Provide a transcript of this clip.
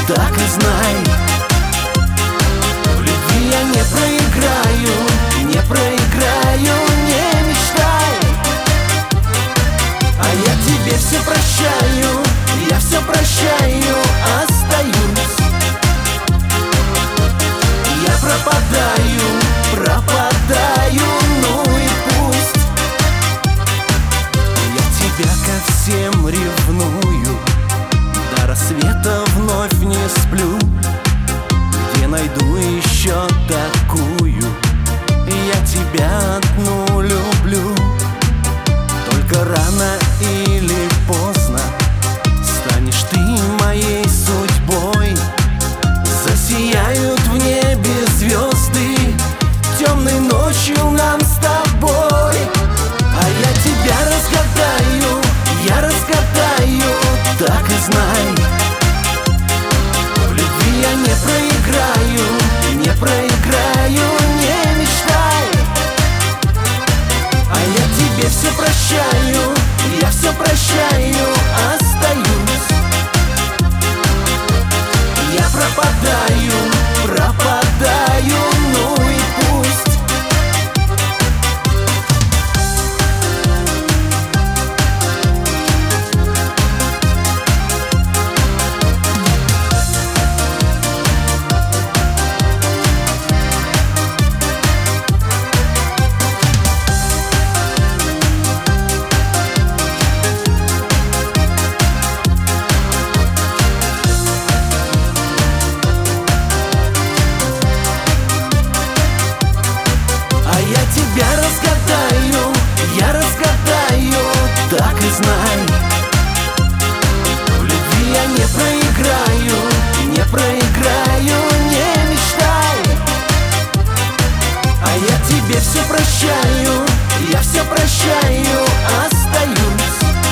так и знай. В любви я не проиграю, не проиграю, не мечтай. А я тебе все прощаю, я все прощаю, остаюсь. Я пропадаю, пропадаю, ну и пусть. Я тебя ко всем ревную, до рассвета вновь не сплю. Где найду еще такую? Я тебя одну люблю. Только рано или поздно станешь ты моей судьбой. Засияют в небе звезды темной ночью нам с тобой. А я тебя разгадаю, я разгадаю, так и знай. В любви я не проиграю, не проиграю, не мечтай. А я тебе все прощаю, я все прощаю, остаюсь. Я пропадаю, пропадаю, ну и пусть. Я разгадаю, я разгадаю, так и знай. В любви я не проиграю, не проиграю, не мечтай. А я тебе все прощаю, я все прощаю, остаюсь.